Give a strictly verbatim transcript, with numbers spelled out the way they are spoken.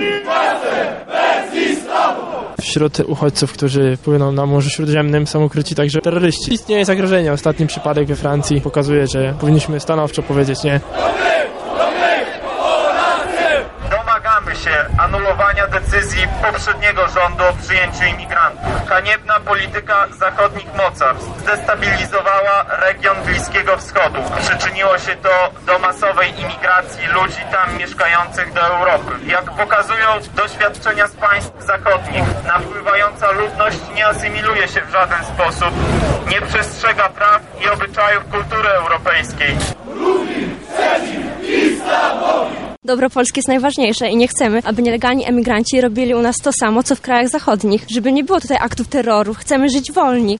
Wśród uchodźców, którzy płyną na Morzu Śródziemnym, są ukryci także terroryści. Istnieje zagrożenie. Ostatni przypadek we Francji pokazuje, że powinniśmy stanowczo powiedzieć nie. Domagamy się anulowania decyzji poprzedniego rządu o przyjęciu imigrantów. Haniebna polityka zachodnich mocarstw zdestabilizowała region Bliskiego Wschodu. Przyczyniło się to do masowej imigracji ludzi tam mieszkających do Europy. Jak pokazują doświadczenia z państw zachodnich, napływająca ludność nie asymiluje się w żaden sposób, nie przestrzega praw i obyczajów kultury europejskiej. Dobro Polski jest najważniejsze i nie chcemy, aby nielegalni emigranci robili u nas to samo, co w krajach zachodnich. Żeby nie było tutaj aktów terroru, chcemy żyć wolni.